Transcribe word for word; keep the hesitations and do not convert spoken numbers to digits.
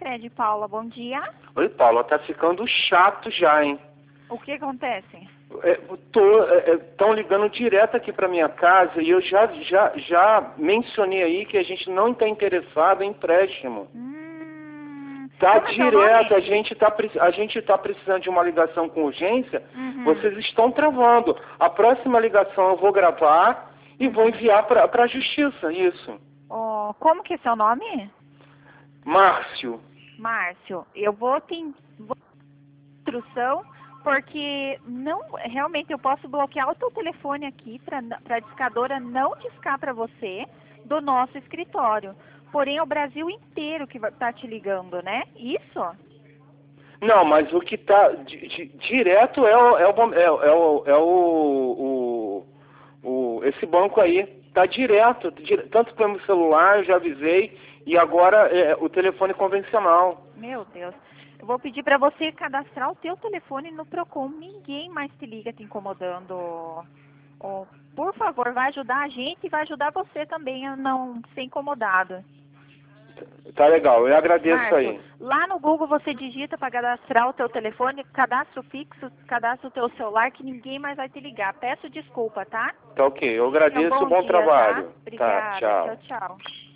Sicredi, Paula, bom dia. Oi, Paula, tá ficando chato já, hein? O que acontece? Estão é, ligando direto aqui para minha casa e eu já, já, já mencionei aí que a gente não está interessado em empréstimo. Hum, Tá como é seu direto, nome? a gente tá, a gente tá precisando de uma ligação com urgência, Uhum. vocês estão travando. A próxima ligação eu vou gravar e vou enviar para a justiça, isso. Oh, como que é seu nome? Márcio. Márcio, eu vou ter vou ter instrução, porque não, realmente eu posso bloquear o teu telefone aqui para a discadora não discar para você do nosso escritório. Porém, é o Brasil inteiro que está te ligando, né? Isso? Não, mas o que está di, di, direto é o, é o, é, o, é, o, é o, o, o esse banco aí. Está direto, di, tanto pelo celular, eu já avisei, e agora é o telefone convencional. Meu Deus. Eu vou pedir para você cadastrar o teu telefone no Procon. Ninguém mais te liga te incomodando. Oh, por favor, vai ajudar a gente e vai ajudar você também a não ser incomodado. Tá legal, eu agradeço. Márcio, aí. Lá no Google você digita para cadastrar o teu telefone, cadastro fixo, cadastra o teu celular que ninguém mais vai te ligar. Peço desculpa, tá? Tá ok, eu agradeço, Então, bom bom dia, trabalho. tá? Obrigada, Tá, tchau. tchau, tchau.